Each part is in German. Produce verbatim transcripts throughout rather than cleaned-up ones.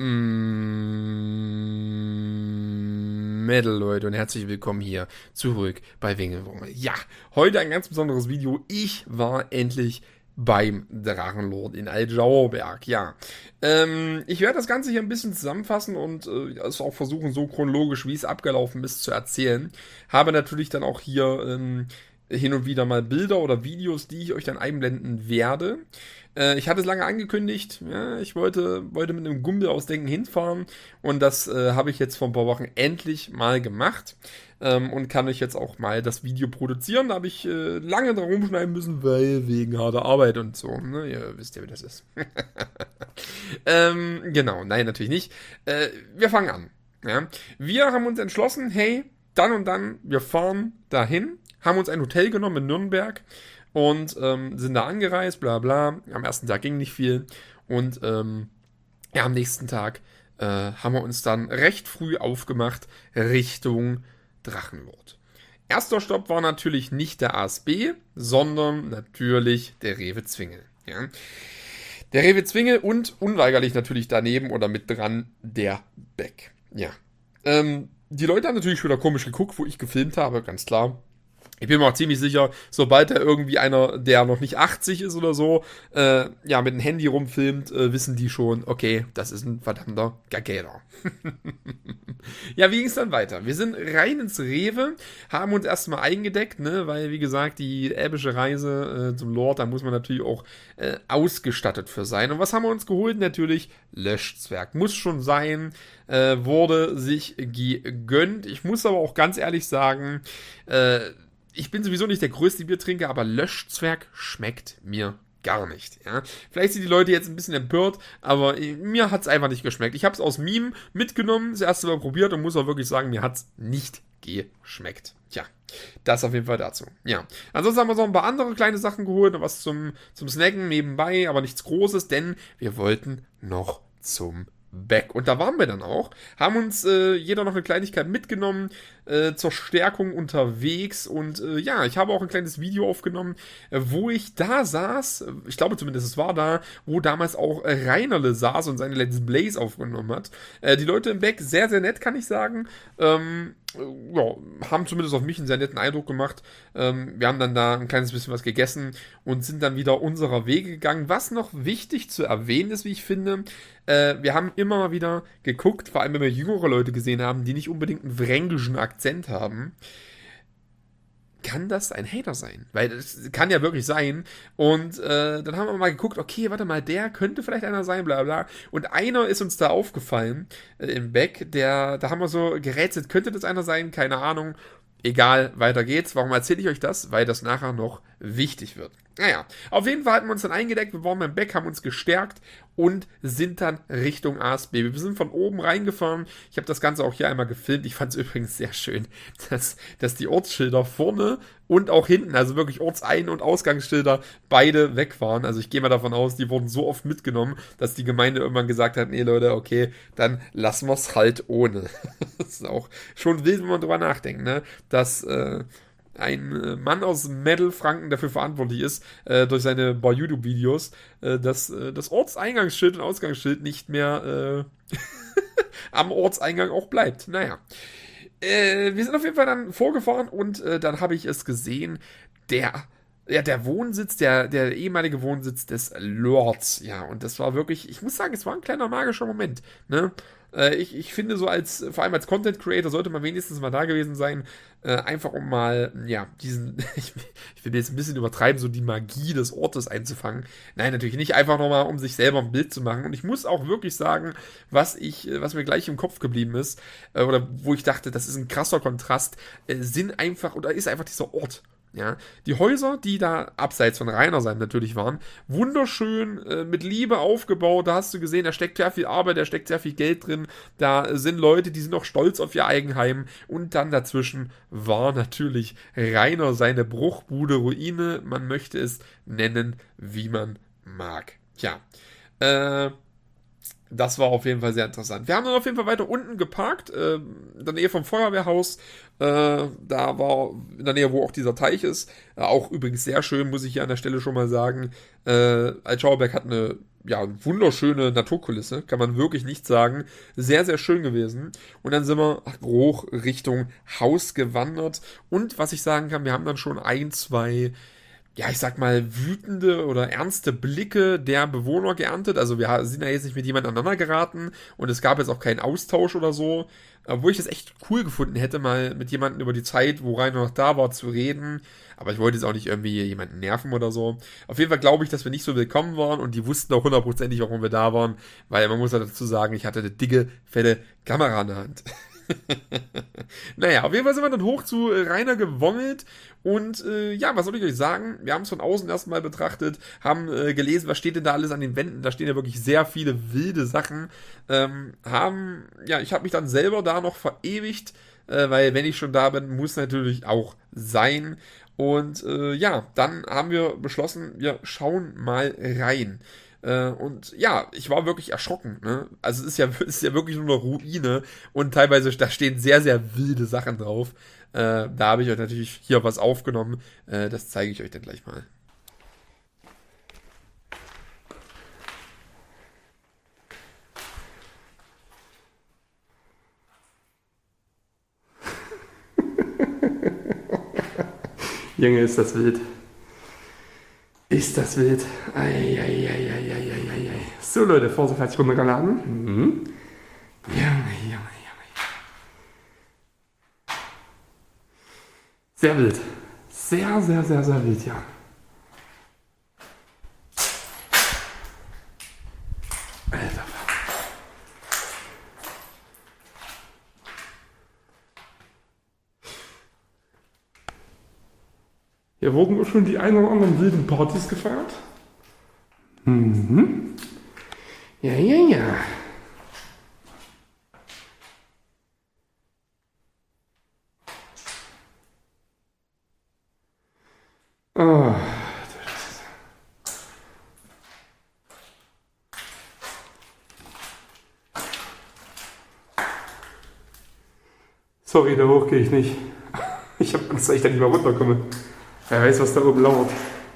Mm, Metal, Leute, und herzlich willkommen hier zurück bei Wingelwurmel. Ja, heute ein ganz besonderes Video. Ich war endlich beim Drachenlord in Altschauerberg, ja. Ähm, ich werde das Ganze hier ein bisschen zusammenfassen und äh, es auch versuchen, so chronologisch, wie es abgelaufen ist, zu erzählen. Habe natürlich dann auch hier ähm, hin und wieder mal Bilder oder Videos, die ich euch dann einblenden werde. Äh, ich hatte es lange angekündigt, ja, ich wollte, wollte mit einem Gumbel aus Denken hinfahren und das äh, habe ich jetzt vor ein paar Wochen endlich mal gemacht ähm, und kann euch jetzt auch mal das Video produzieren. Da habe ich äh, lange dran rumschneiden müssen, weil wegen harter Arbeit und so, ne? Ihr wisst ja, wie das ist. ähm, genau, nein, natürlich nicht. Äh, wir fangen an. Ja. Wir haben uns entschlossen, hey, dann und dann, wir fahren dahin, haben uns ein Hotel genommen in Nürnberg und ähm, sind da angereist, bla bla. Am ersten Tag ging nicht viel und ähm, ja, am nächsten Tag äh, haben wir uns dann recht früh aufgemacht Richtung Drachenlord. Erster Stopp war natürlich nicht der A S B, sondern natürlich der Rewe Zwingel. Ja. Der Rewe Zwingel und unweigerlich natürlich daneben oder mit dran der Beck. Ja. Ähm, die Leute haben natürlich wieder komisch geguckt, wo ich gefilmt habe, ganz klar. Ich bin mir auch ziemlich sicher, sobald da irgendwie einer, der noch nicht achtzig ist oder so, äh, ja, mit dem Handy rumfilmt, äh, wissen die schon, okay, das ist ein verdammter Gagäler. Ja, wie ging es dann weiter? Wir sind rein ins Rewe, haben uns erstmal eingedeckt, ne, weil, wie gesagt, die elbische Reise äh, zum Lord, da muss man natürlich auch äh, ausgestattet für sein. Und was haben wir uns geholt? Natürlich Löschzwerg. Muss schon sein, äh, wurde sich gegönnt. Ich muss aber auch ganz ehrlich sagen, äh, ich bin sowieso nicht der größte Biertrinker, aber Löschzwerg schmeckt mir gar nicht. Ja? Vielleicht sind die Leute jetzt ein bisschen empört, aber mir hat es einfach nicht geschmeckt. Ich habe es aus Meme mitgenommen, das erste Mal probiert und muss auch wirklich sagen, mir hat es nicht geschmeckt. Tja, das auf jeden Fall dazu. Ja, ansonsten haben wir noch ein paar andere kleine Sachen geholt, noch was zum, zum Snacken nebenbei, aber nichts Großes, denn wir wollten noch zum Back. Und da waren wir dann auch, haben uns äh, jeder noch eine Kleinigkeit mitgenommen äh, zur Stärkung unterwegs und äh, ja, ich habe auch ein kleines Video aufgenommen, äh, wo ich da saß, ich glaube zumindest es war da, wo damals auch äh, Reinerle saß und seine Let's Blaze aufgenommen hat. Äh, die Leute im Back, sehr, sehr nett, kann ich sagen. Ähm, ja, haben zumindest auf mich einen sehr netten Eindruck gemacht. Ähm, wir haben dann da ein kleines bisschen was gegessen und sind dann wieder unserer Wege gegangen. Was noch wichtig zu erwähnen ist, wie ich finde, äh, wir haben immer mal wieder geguckt, vor allem wenn wir jüngere Leute gesehen haben, die nicht unbedingt einen fränkischen Akzent haben. Kann das ein Hater sein? Weil das kann ja wirklich sein. Und äh, dann haben wir mal geguckt, okay, warte mal, der könnte vielleicht einer sein, bla bla. Und einer ist uns da aufgefallen äh, im Back, der, da haben wir so gerätselt, könnte das einer sein? Keine Ahnung. Egal, weiter geht's. Warum erzähle ich euch das? Weil das nachher noch wichtig wird. Naja, auf jeden Fall hatten wir uns dann eingedeckt, wir waren beim Back, haben uns gestärkt und sind dann Richtung A S B. Wir sind von oben reingefahren. Ich habe das Ganze auch hier einmal gefilmt. Ich fand es übrigens sehr schön, dass, dass die Ortsschilder vorne und auch hinten, also wirklich Ortsein- und Ausgangsschilder, beide weg waren. Also ich gehe mal davon aus, die wurden so oft mitgenommen, dass die Gemeinde irgendwann gesagt hat, nee Leute, okay, dann lassen wir es halt ohne. Das ist auch schon wild, wenn man drüber nachdenkt, ne? Dass äh, ein Mann aus Metal-Franken dafür verantwortlich ist, äh, durch seine paar YouTube-Videos, äh, dass äh, das Ortseingangsschild und Ausgangsschild nicht mehr äh, am Ortseingang auch bleibt. Naja. Äh, wir sind auf jeden Fall dann vorgefahren und äh, dann habe ich es gesehen, der ja, der Wohnsitz, der, der ehemalige Wohnsitz des Lords, ja, und das war wirklich, ich muss sagen, es war ein kleiner magischer Moment, ne, äh, ich, ich finde so als, vor allem als Content Creator sollte man wenigstens mal da gewesen sein, äh, einfach um mal, ja, diesen, ich, ich will jetzt ein bisschen übertreiben, so die Magie des Ortes einzufangen, nein, natürlich nicht, einfach nochmal, um sich selber ein Bild zu machen, und ich muss auch wirklich sagen, was ich, was mir gleich im Kopf geblieben ist, äh, oder wo ich dachte, das ist ein krasser Kontrast, äh, sind einfach, oder ist einfach dieser Ort. Ja, die Häuser, die da abseits von Rainersheim natürlich waren, wunderschön, äh, mit Liebe aufgebaut, da hast du gesehen, da steckt sehr viel Arbeit, da steckt sehr viel Geld drin, da sind Leute, die sind auch stolz auf ihr Eigenheim, und dann dazwischen war natürlich Rainer seine Bruchbude, Ruine, man möchte es nennen, wie man mag. Tja, äh, das war auf jeden Fall sehr interessant. Wir haben dann auf jeden Fall weiter unten geparkt, äh, in der Nähe vom Feuerwehrhaus. Äh, da war in der Nähe, wo auch dieser Teich ist. Äh, auch übrigens sehr schön, muss ich hier an der Stelle schon mal sagen. Äh, Altschauerberg hat eine ja, wunderschöne Naturkulisse, kann man wirklich nicht sagen. Sehr, sehr schön gewesen. Und dann sind wir hoch Richtung Haus gewandert. Und was ich sagen kann, wir haben dann schon ein, zwei, ja, ich sag mal, wütende oder ernste Blicke der Bewohner geerntet. Also wir sind ja jetzt nicht mit jemandem aneinander geraten und es gab jetzt auch keinen Austausch oder so. Obwohl ich das echt cool gefunden hätte, mal mit jemandem über die Zeit, wo Rainer noch da war, zu reden. Aber ich wollte jetzt auch nicht irgendwie jemanden nerven oder so. Auf jeden Fall glaube ich, dass wir nicht so willkommen waren und die wussten auch hundertprozentig, warum wir da waren. Weil man muss ja dazu sagen, ich hatte eine dicke, fette Kamera in der Hand. Naja, auf jeden Fall sind wir dann hoch zu äh, Rainer gewongelt und äh, ja, was soll ich euch sagen? Wir haben es von außen erstmal betrachtet, haben äh, gelesen, was steht denn da alles an den Wänden, da stehen ja wirklich sehr viele wilde Sachen, ähm, haben, ja, ich habe mich dann selber da noch verewigt, äh, weil wenn ich schon da bin, muss natürlich auch sein und äh, ja, dann haben wir beschlossen, wir schauen mal rein. Und ja, ich war wirklich erschrocken. Ne? Also es ist ja, es ist ja wirklich nur eine Ruine und teilweise, da stehen sehr, sehr wilde Sachen drauf. Äh, da habe ich euch natürlich hier was aufgenommen. Äh, das zeige ich euch dann gleich mal. Junge, ist das wild. Ist das wild. Eieieiei. So Leute, Vorsicht, hat sich runtergeladen. Mhm. Junge, Junge, Junge. Sehr wild. Sehr, sehr, sehr, sehr wild, ja. Alter. Hier wurden auch schon die ein oder anderen wilden Partys gefeiert. Mhm. Ja, ja, ja. Oh. Sorry, da hoch gehe ich nicht. Ich habe Angst, dass ich da nicht mehr runterkomme. Wer weiß, was da oben lauert.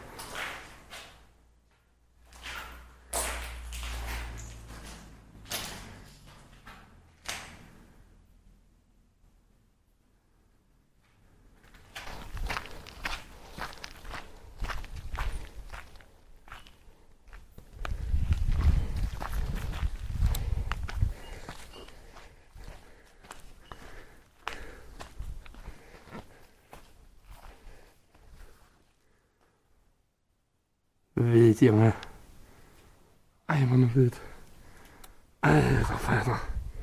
Wild, Junge. Einmal nur wild. Alter Falter.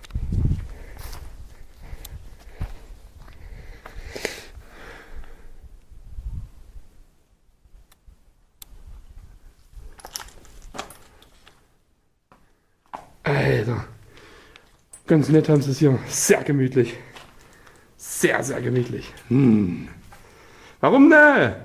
Alter. Ganz nett haben sie es hier. Sehr gemütlich. Sehr, sehr gemütlich. Hm. Warum ne?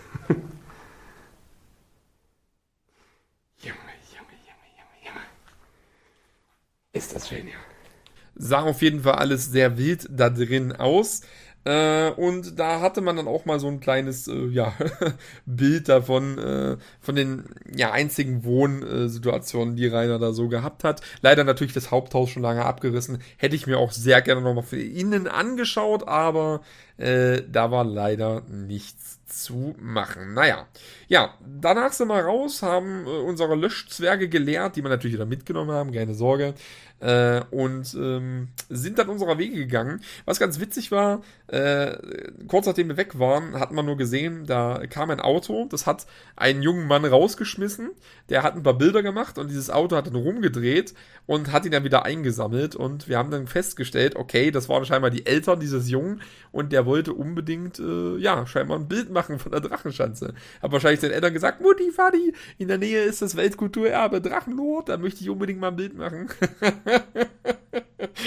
Ist das schön, ja. Sah auf jeden Fall alles sehr wild da drin aus. Äh, und da hatte man dann auch mal so ein kleines äh, ja, Bild davon, äh, von den ja, einzigen Wohnsituationen, die Rainer da so gehabt hat. Leider natürlich das Haupthaus schon lange abgerissen. Hätte ich mir auch sehr gerne nochmal für innen angeschaut, aber äh, da war leider nichts zu machen. Naja, ja, danach sind wir raus, haben äh, unsere Löschzwerge geleert, die wir natürlich wieder mitgenommen haben, keine Sorge. Äh, und ähm, sind dann unserer Wege gegangen. Was ganz witzig war, äh, kurz nachdem wir weg waren, hat man nur gesehen, da kam ein Auto, das hat einen jungen Mann rausgeschmissen, der hat ein paar Bilder gemacht und dieses Auto hat dann rumgedreht und hat ihn dann wieder eingesammelt und wir haben dann festgestellt, okay, das waren scheinbar die Eltern dieses Jungen und der wollte unbedingt, äh, ja, scheinbar ein Bild machen von der Drachenschanze. Hat wahrscheinlich den Eltern gesagt, Mutti, Vati, in der Nähe ist das Weltkulturerbe Drachenlord, da möchte ich unbedingt mal ein Bild machen.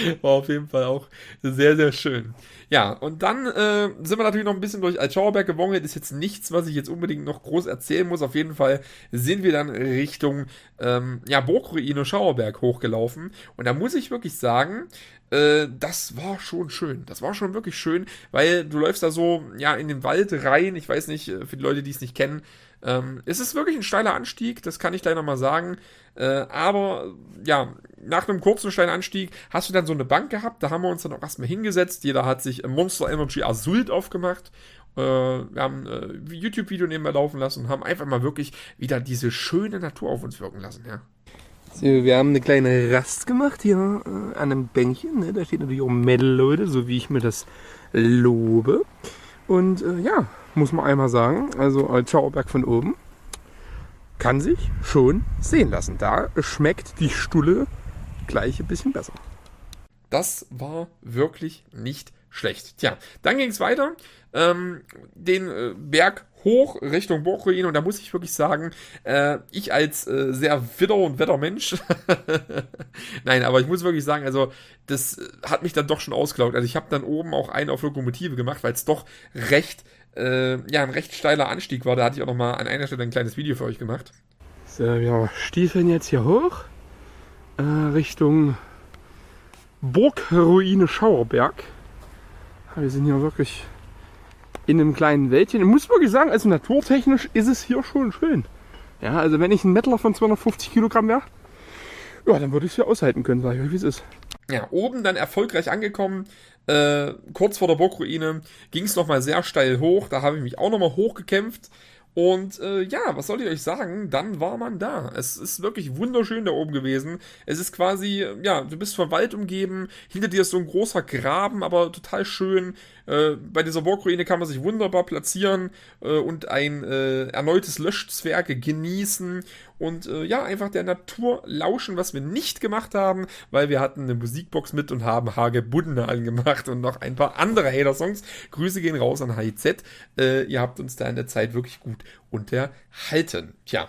War auf jeden Fall auch sehr, sehr schön. Ja, und dann äh, sind wir natürlich noch ein bisschen durch Altschauerberg gewongelt. Ist jetzt nichts, was ich jetzt unbedingt noch groß erzählen muss. Auf jeden Fall sind wir dann Richtung ähm, ja, Burgruine Schauerberg hochgelaufen. Und da muss ich wirklich sagen, äh, das war schon schön. Das war schon wirklich schön, weil du läufst da so ja in den Wald rein. Ich weiß nicht, für die Leute, die es nicht kennen, ähm, es ist wirklich ein steiler Anstieg, das kann ich gleich nochmal sagen. Äh, aber ja, nach einem kurzen steilen Anstieg hast du dann so eine Bank gehabt, da haben wir uns dann auch erstmal hingesetzt. Jeder hat sich Monster Energy Asult aufgemacht. Äh, wir haben ein äh, YouTube-Video nebenbei laufen lassen und haben einfach mal wirklich wieder diese schöne Natur auf uns wirken lassen. Ja. So, wir haben eine kleine Rast gemacht hier äh, an einem Bänkchen. Ne? Da steht natürlich auch Metal, Leute, so wie ich mir das lobe. Und äh, ja, muss man einmal sagen, also Altschauerberg von oben kann sich schon sehen lassen. Da schmeckt die Stulle gleich ein bisschen besser. Das war wirklich nicht schlecht. Tja, dann ging es weiter, ähm, den äh, Berg hoch Richtung Burgruine und da muss ich wirklich sagen, äh, ich als äh, sehr Widder- und Wettermensch, nein, aber ich muss wirklich sagen, also das hat mich dann doch schon ausgelaugt. Also ich habe dann oben auch einen auf Lokomotive gemacht, weil es doch recht, äh, ja, ein recht steiler Anstieg war. Da hatte ich auch noch mal an einer Stelle ein kleines Video für euch gemacht. So, wir stiefeln jetzt hier hoch äh, Richtung Burgruine Schauerberg. Wir sind hier wirklich in einem kleinen Wäldchen. Ich muss wirklich sagen, also naturtechnisch ist es hier schon schön. Ja, also wenn ich ein Mettler von zweihundertfünfzig Kilogramm wäre, ja, dann würde ich es hier aushalten können, sage ich euch, wie es ist. Ja, oben dann erfolgreich angekommen. Äh, kurz vor der Burgruine ging es nochmal sehr steil hoch. Da habe ich mich auch nochmal hochgekämpft. Und äh, ja, was soll ich euch sagen? Dann war man da. Es ist wirklich wunderschön da oben gewesen. Es ist quasi, ja, du bist vom Wald umgeben. Hinter dir ist so ein großer Graben, aber total schön. Äh, bei dieser Burgruine kann man sich wunderbar platzieren äh, und ein äh, erneutes Löschzwerge genießen. Und äh, ja, einfach der Natur lauschen, was wir nicht gemacht haben, weil wir hatten eine Musikbox mit und haben Hage Budne angemacht und noch ein paar andere Hater-Songs. Grüße gehen raus an H I Z. Äh, ihr habt uns da in der Zeit wirklich gut unterhalten. Tja.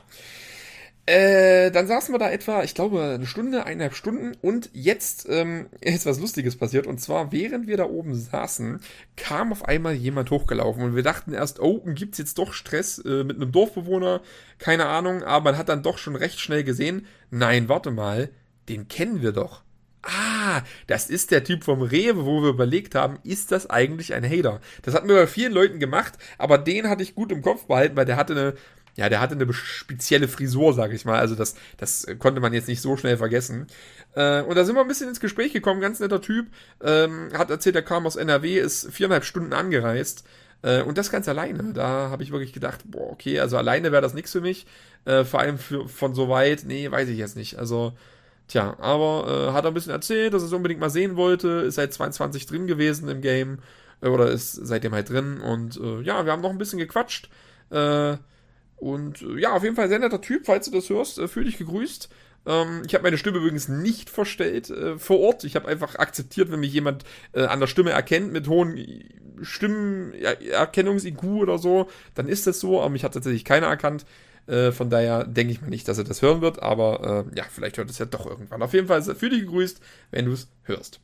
Äh, dann saßen wir da etwa, ich glaube, eine Stunde, eineinhalb Stunden und jetzt ähm, ist was Lustiges passiert und zwar, während wir da oben saßen, kam auf einmal jemand hochgelaufen und wir dachten erst, oh, gibt's jetzt doch Stress äh, mit einem Dorfbewohner, keine Ahnung, aber man hat dann doch schon recht schnell gesehen, nein, warte mal, den kennen wir doch. Ah, das ist der Typ vom Rewe, wo wir überlegt haben, ist das eigentlich ein Hater? Das hatten wir bei vielen Leuten gemacht, aber den hatte ich gut im Kopf behalten, weil der hatte eine Ja, der hatte eine spezielle Frisur, sag ich mal. Also das, das konnte man jetzt nicht so schnell vergessen. Äh, und da sind wir ein bisschen ins Gespräch gekommen. Ganz netter Typ. Ähm, hat erzählt, er kam aus N R W, ist viereinhalb Stunden angereist. Äh, und das ganz alleine. Da habe ich wirklich gedacht, boah, okay, also alleine wäre das nichts für mich. Äh, vor allem für, von so weit, nee, weiß ich jetzt nicht. Also, tja, aber äh, hat er ein bisschen erzählt, dass er es unbedingt mal sehen wollte. Ist seit zweiundzwanzig drin gewesen im Game. Äh, oder ist seitdem halt drin. Und äh, ja, wir haben noch ein bisschen gequatscht. Äh, Und äh, ja, auf jeden Fall sehr netter Typ, falls du das hörst, äh, fühl dich gegrüßt. Ähm, ich habe meine Stimme übrigens nicht verstellt äh, vor Ort. Ich habe einfach akzeptiert, wenn mich jemand äh, an der Stimme erkennt mit hohen Stimmenerkennungs-I Q oder so, dann ist das so. Aber mich hat tatsächlich keiner erkannt. Äh, von daher denke ich mal nicht, dass er das hören wird. Aber äh, ja, vielleicht hört es ja doch irgendwann. Auf jeden Fall fühl dich gegrüßt, wenn du es hörst.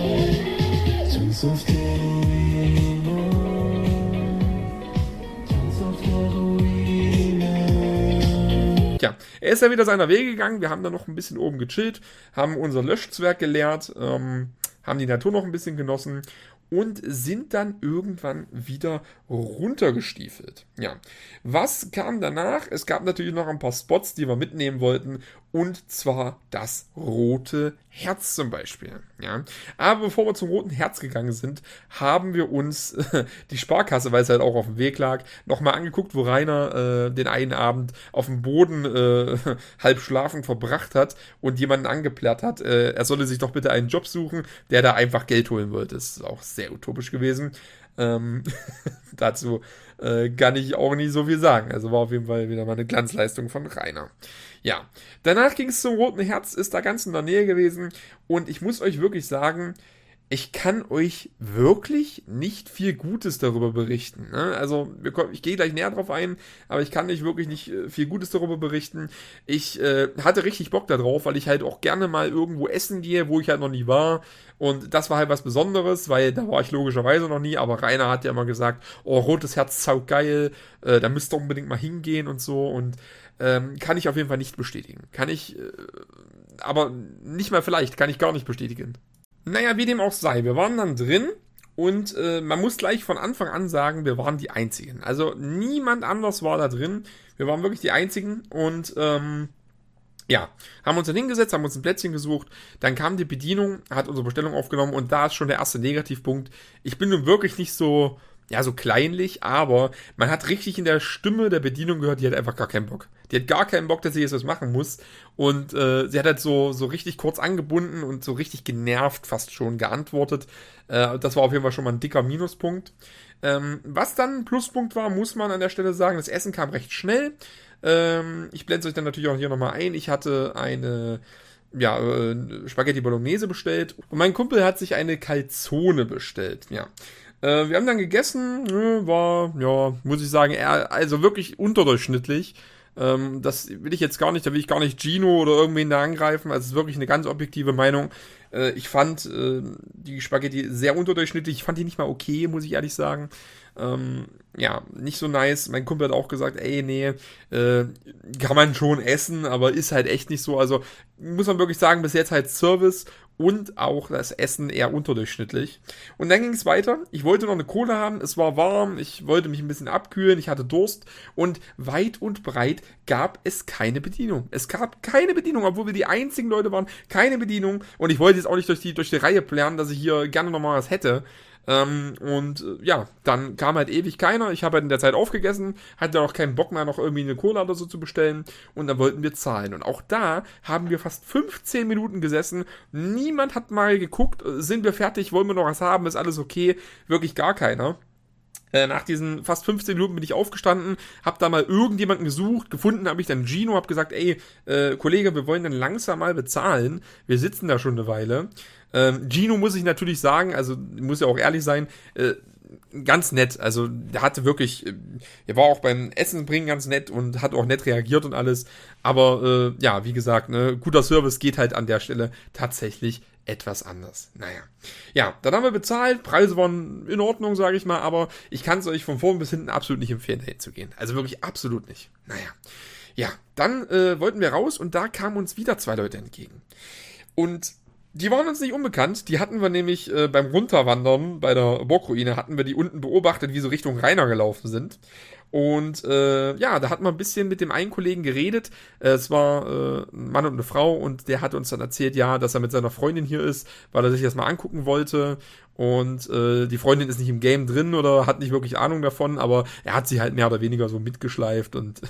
Ja, er ist ja wieder seiner Wege gegangen. Wir haben dann noch ein bisschen oben gechillt, haben unser Löschzwerg geleert, ähm, haben die Natur noch ein bisschen genossen und sind dann irgendwann wieder runtergestiefelt. Ja, was kam danach? Es gab natürlich noch ein paar Spots, die wir mitnehmen wollten, und zwar das Rote Herz zum Beispiel. Ja, aber bevor wir zum Roten Herz gegangen sind, haben wir uns äh, die Sparkasse, weil es halt auch auf dem Weg lag, nochmal angeguckt, wo Rainer äh, den einen Abend auf dem Boden äh, halb schlafend verbracht hat und jemanden angeplärt hat, äh, er solle sich doch bitte einen Job suchen, der da einfach Geld holen wollte. Das ist auch sehr utopisch gewesen. Ähm, dazu äh, kann ich auch nicht so viel sagen. Also war auf jeden Fall wieder mal eine Glanzleistung von Rainer. Ja, danach ging es zum Roten Herz, ist da ganz in der Nähe gewesen und ich muss euch wirklich sagen, ich kann euch wirklich nicht viel Gutes darüber berichten. Ne? Also, wir kommen, ich gehe gleich näher drauf ein, aber ich kann nicht wirklich nicht äh, viel Gutes darüber berichten. Ich äh, hatte richtig Bock darauf, weil ich halt auch gerne mal irgendwo essen gehe, wo ich halt noch nie war. Und das war halt was Besonderes, weil da war ich logischerweise noch nie, aber Rainer hat ja immer gesagt, oh, Rotes Herz, saugeil, äh, da müsst ihr unbedingt mal hingehen und so. Und ähm, kann ich auf jeden Fall nicht bestätigen. Kann ich, äh, aber nicht mal vielleicht, kann ich gar nicht bestätigen. Naja, wie dem auch sei, wir waren dann drin und äh, man muss gleich von Anfang an sagen, wir waren die Einzigen. Also niemand anders war da drin, wir waren wirklich die Einzigen und ähm, ja, haben uns dann hingesetzt, haben uns ein Plätzchen gesucht, dann kam die Bedienung, hat unsere Bestellung aufgenommen und da ist schon der erste Negativpunkt. Ich bin nun wirklich nicht so, ja, so kleinlich, aber man hat richtig in der Stimme der Bedienung gehört, die hat einfach gar keinen Bock. Die hat gar keinen Bock, dass sie jetzt was machen muss. Und äh, sie hat halt so, so richtig kurz angebunden und so richtig genervt fast schon geantwortet. Äh, das war auf jeden Fall schon mal ein dicker Minuspunkt. Ähm, was dann ein Pluspunkt war, muss man an der Stelle sagen, das Essen kam recht schnell. Ähm, ich blende es euch dann natürlich auch hier nochmal ein. Ich hatte eine ja, äh, Spaghetti Bolognese bestellt und mein Kumpel hat sich eine Calzone bestellt. Ja. Wir haben dann gegessen, war, ja, muss ich sagen, eher, also wirklich unterdurchschnittlich. Ähm, das will ich jetzt gar nicht, da will ich gar nicht Gino oder irgendwen da angreifen. Also es ist wirklich eine ganz objektive Meinung. Äh, ich fand äh, die Spaghetti sehr unterdurchschnittlich. Ich fand die nicht mal okay, muss ich ehrlich sagen. Ähm, ja, nicht so nice. Mein Kumpel hat auch gesagt, ey, nee, äh, kann man schon essen, aber ist halt echt nicht so. Also muss man wirklich sagen, bis jetzt halt Service und auch das Essen eher unterdurchschnittlich. Und dann ging es weiter. Ich wollte noch eine Cola haben, es war warm, ich wollte mich ein bisschen abkühlen, ich hatte Durst und weit und breit gab es keine Bedienung. Es gab keine Bedienung, obwohl wir die einzigen Leute waren, keine Bedienung. Und ich wollte jetzt auch nicht durch die, durch die Reihe planen, dass ich hier gerne nochmal was hätte. Ähm, und äh, ja, dann kam halt ewig keiner. Ich habe halt in der Zeit aufgegessen, hatte auch keinen Bock mehr, noch irgendwie eine Cola oder so zu bestellen. Und dann wollten wir zahlen. Und auch da haben wir fast fünfzehn Minuten gesessen. Niemand hat mal geguckt, sind wir fertig, wollen wir noch was haben, ist alles okay? Wirklich gar keiner. Nach diesen fast fünfzehn Minuten bin ich aufgestanden, hab da mal irgendjemanden gesucht, gefunden habe ich dann Gino, hab gesagt, ey, äh, Kollege, wir wollen dann langsam mal bezahlen, wir sitzen da schon eine Weile. Ähm, Gino muss ich natürlich sagen, also muss ja auch ehrlich sein, äh, ganz nett, also der hatte wirklich, äh, er war auch beim Essen bringen ganz nett und hat auch nett reagiert und alles, aber äh, ja, wie gesagt, ne, guter Service geht halt an der Stelle tatsächlich etwas anders. Naja. Ja, dann haben wir bezahlt. Preise waren in Ordnung, sage ich mal, aber ich kann es euch von vorn bis hinten absolut nicht empfehlen, dahin zu gehen. Also wirklich absolut nicht. Naja. Ja, dann äh, wollten wir raus und da kamen uns wieder zwei Leute entgegen. Und die waren uns nicht unbekannt. Die hatten wir nämlich äh, beim Runterwandern bei der Burgruine, hatten wir die unten beobachtet, wie sie Richtung Rainer gelaufen sind. Und äh, ja, da hat man ein bisschen mit dem einen Kollegen geredet. Äh, es war äh, ein Mann und eine Frau und der hat uns dann erzählt, ja, dass er mit seiner Freundin hier ist, weil er sich das mal angucken wollte. Und äh, die Freundin ist nicht im Game drin oder hat nicht wirklich Ahnung davon, aber er hat sie halt mehr oder weniger so mitgeschleift und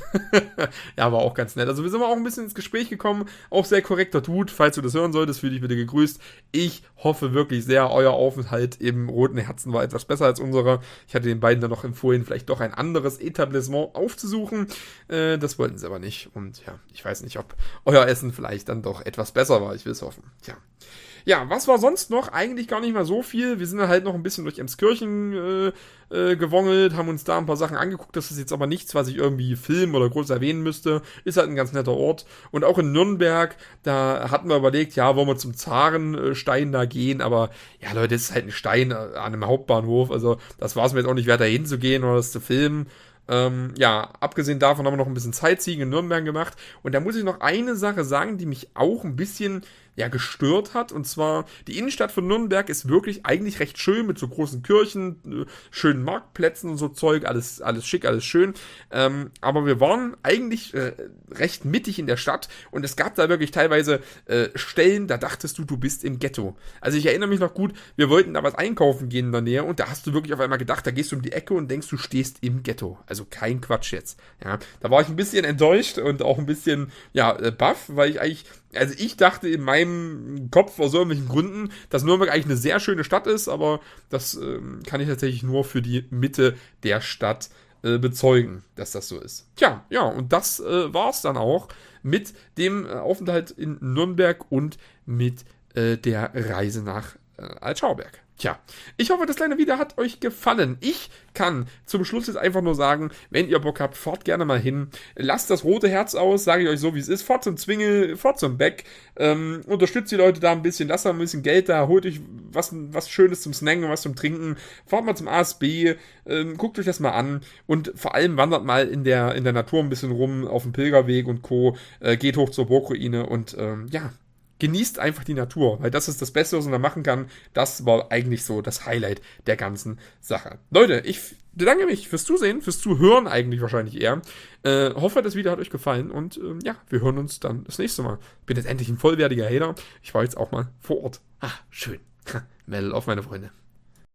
ja, war auch ganz nett. Also wir sind auch ein bisschen ins Gespräch gekommen, auch sehr korrekter Dude, falls du das hören solltest, fühl dich bitte gegrüßt. Ich hoffe wirklich sehr, euer Aufenthalt im Roten Herzen war etwas besser als unserer. Ich hatte den beiden dann noch empfohlen, vielleicht doch ein anderes Etablissement aufzusuchen. Äh, das wollten sie aber nicht und ja, ich weiß nicht, ob euer Essen vielleicht dann doch etwas besser war, ich will es hoffen. Tja. Ja, was war sonst noch? Eigentlich gar nicht mal so viel. Wir sind dann halt noch ein bisschen durch Emskirchen äh, äh, gewongelt, haben uns da ein paar Sachen angeguckt. Das ist jetzt aber nichts, was ich irgendwie filmen oder groß erwähnen müsste. Ist halt ein ganz netter Ort. Und auch in Nürnberg, da hatten wir überlegt, ja, wollen wir zum Zarenstein da gehen. Aber ja, Leute, das ist halt ein Stein an einem Hauptbahnhof. Also das war es mir jetzt auch nicht wert, da hinzugehen oder das zu filmen. Ähm, ja, abgesehen davon haben wir noch ein bisschen Sightseeing in Nürnberg gemacht. Und da muss ich noch eine Sache sagen, die mich auch ein bisschen ja gestört hat. Und zwar, die Innenstadt von Nürnberg ist wirklich eigentlich recht schön mit so großen Kirchen, schönen Marktplätzen und so Zeug. Alles, alles schick, alles schön. Ähm, aber wir waren eigentlich äh, recht mittig in der Stadt und es gab da wirklich teilweise äh, Stellen, da dachtest du, du bist im Ghetto. Also ich erinnere mich noch gut, wir wollten da was einkaufen gehen in der Nähe und da hast du wirklich auf einmal gedacht, da gehst du um die Ecke und denkst, du stehst im Ghetto. Also kein Quatsch jetzt. Ja, da war ich ein bisschen enttäuscht und auch ein bisschen, ja, äh, baff, weil ich eigentlich, also ich dachte in meinem Kopf aus irgendwelchen Gründen, dass Nürnberg eigentlich eine sehr schöne Stadt ist, aber das ähm, kann ich tatsächlich nur für die Mitte der Stadt äh, bezeugen, dass das so ist. Tja, ja, und das äh, war's dann auch mit dem äh, Aufenthalt in Nürnberg und mit äh, der Reise nach äh, Altschauerberg. Tja, ich hoffe, das kleine Video hat euch gefallen. Ich kann zum Schluss jetzt einfach nur sagen, wenn ihr Bock habt, fahrt gerne mal hin. Lasst das rote Herz aus, sage ich euch so, wie es ist. Fahrt zum Zwingel, fahrt zum Beck. Ähm, unterstützt die Leute da ein bisschen, lasst da ein bisschen Geld da, holt euch was, was Schönes zum Snacken und was zum Trinken. Fahrt mal zum A S B, ähm, guckt euch das mal an und vor allem wandert mal in der, in der Natur ein bisschen rum, auf dem Pilgerweg und Co. Äh, geht hoch zur Burgruine und ähm, ja, genießt einfach die Natur, weil das ist das Beste, was man da machen kann. Das war eigentlich so das Highlight der ganzen Sache. Leute, ich bedanke mich fürs Zusehen, fürs Zuhören eigentlich wahrscheinlich eher. Äh, hoffe, das Video hat euch gefallen und äh, ja, wir hören uns dann das nächste Mal. Bin jetzt endlich ein vollwertiger Hater. Ich war jetzt auch mal vor Ort. Ah, schön. Mel auf meine Freunde.